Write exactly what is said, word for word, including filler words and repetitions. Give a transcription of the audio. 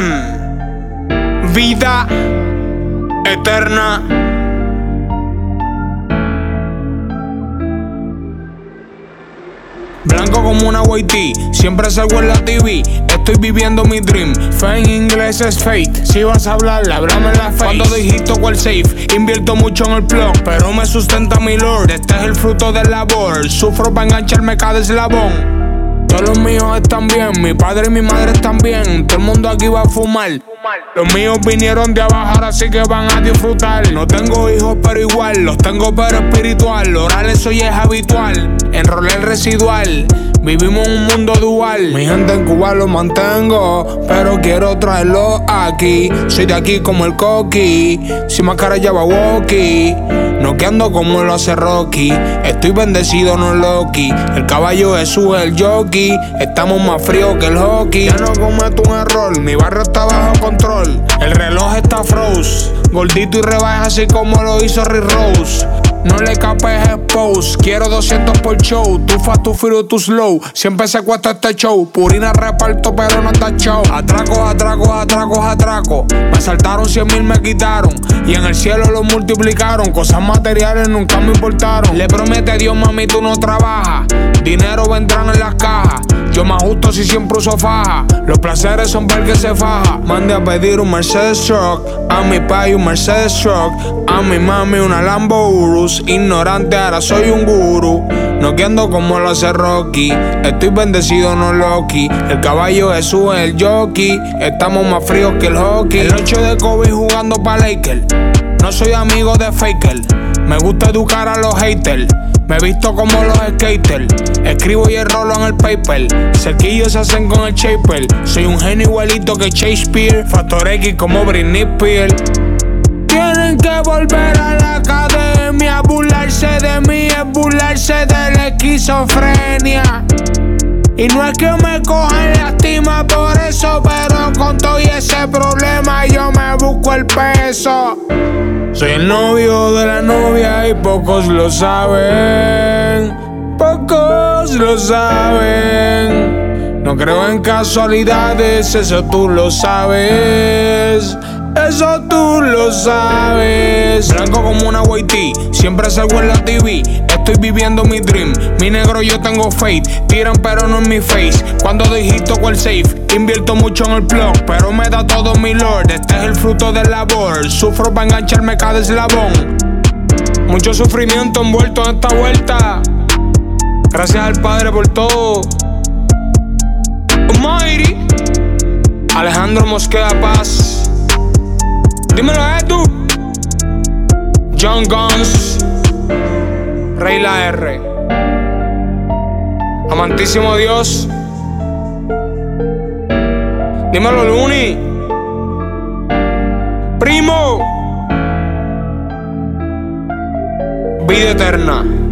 Vida eterna. Blanco como una white tee, siempre salgo en la T V. Estoy viviendo mi dream. Fe en inglés es fate. Si vas a hablar, háblame en la face. Cuando digito cual safe, invierto mucho en el plug, pero me sustenta mi lord. Este es el fruto del labor. Sufro para engancharme cada eslabón. Todos los míos están bien, mi padre y mi madre están bien. Todo el mundo aquí va a fumar. Los míos vinieron de abajo, ahora sí que van a disfrutar. No tengo hijos pero igual, los tengo pero espiritual. Orar eso ya es habitual, enrolar residual. Vivimos un mundo dual. Mi gente en Cuba lo mantengo, pero quiero traerlo aquí. Soy de aquí como el Coqui, sin máscara ya va walkie. Noqueando como lo hace Rocky. Estoy bendecido, no Loki. El caballo Jesús es el jockey. Estamos más fríos que el hockey. Ya no cometo un error, mi barrio está bajo control. El reloj está froze, gordito y rebaja así como lo hizo Rick Rose. No le capes expose, quiero doscientos por show. Tu fast, tu free, tu slow. Siempre se cuesta este show. Purina reparto, pero no anda show. Atracos, atracos, atracos, atracos. Me saltaron cien mil, me quitaron. Y en el cielo lo multiplicaron. Cosas materiales nunca me importaron. Le promete a Dios, mami, tú no trabajas. Dinero vendrán en las cajas. Yo me ajusto si siempre uso faja. Los placeres son para el que se faja. Mande a pedir un Mercedes Truck. A mi pai un Mercedes Truck. A mi mami una Lambo Urus. Ignorante, ahora soy un gurú. Noqueando como lo hace Rocky. Estoy bendecido, no Loki. El caballo Jesús es el jockey. Estamos más fríos que el hockey. El ocho de Kobe jugando pa' Lakers. No soy amigo de faker. Me gusta educar a los haters. Me visto como los skaters. Escribo y enrolo en el paper. Cerquillos se hacen con el shaper. Soy un genio igualito que Shakespeare. Factor X como Britney Spears. Tienen que volver a la academia. Burlarse de mí es burlarse de la esquizofrenia. Y no es que me cojan lástima por eso, pero con todo y ese problema yo me busco el peso. Soy el novio de la novia y pocos lo saben. Pocos lo saben. No creo en casualidades, eso tú lo sabes. Eso tú lo sabes. Blanco como una white tee, siempre salgo en la T V. Estoy viviendo mi dream. Mi negro yo tengo faith. Tiran pero no en mi face. Cuando digito cual safe, invierto mucho en el plug, pero me da todo mi lord. Este es el fruto del labor. Sufro para engancharme cada eslabón. Mucho sufrimiento envuelto en esta vuelta. Gracias al Padre por todo. Almighty Alejandro Mosqueda Paz. Dímelo, eh, tú. John Guns, Rey La R. Amantísimo Dios. Dímelo, Luni. Primo. Vida eterna.